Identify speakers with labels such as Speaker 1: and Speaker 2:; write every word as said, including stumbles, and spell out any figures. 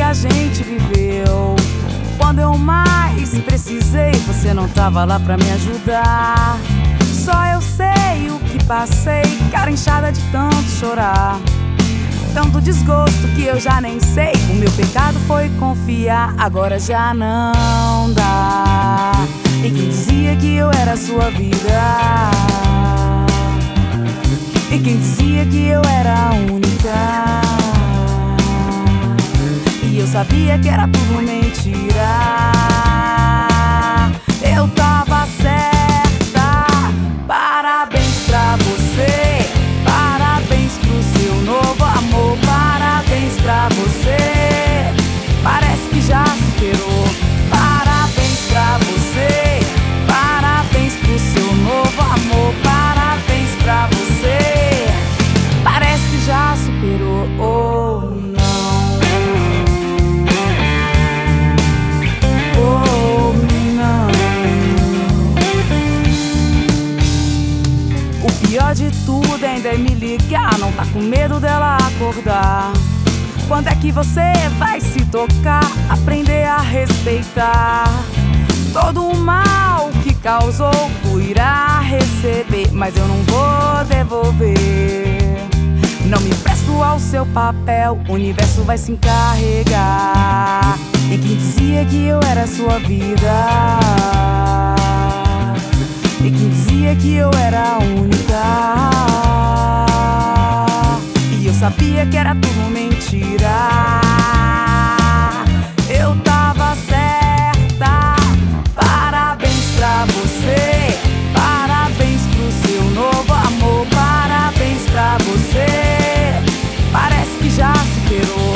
Speaker 1: a gente viveu. Quando eu mais precisei, você não tava lá pra me ajudar. Só eu sei o que passei, cara inchada de tanto chorar. Tanto desgosto que eu já nem sei. O meu pecado foi confiar, agora já não dá. E quem dizia que eu era a sua vida? E quem dizia que eu era a única? E eu sabia que era tudo mentira. Eu tava certa. Parabéns pra você, parabéns pro seu novo amor, parabéns pra você. Parece que já superou. Parabéns pra você, parabéns pro seu novo amor, parabéns pra você. Parece que já superou. Oh, não. Oh, não. O pior de tudo ainda é me ligar, não tá com medo dela acordar. Quando é que você vai se tocar, aprender a respeitar? Todo o mal que causou, tu irá receber, mas eu não vou devolver. Não me presto ao seu papel, o universo vai se encarregar. E quem dizia que eu era a sua vida? E quem dizia que eu era a única? E eu sabia que era tudo mentira. Eu tava certa. Parabéns pra você, parabéns pro seu novo amor, parabéns pra você. Parece que já superou.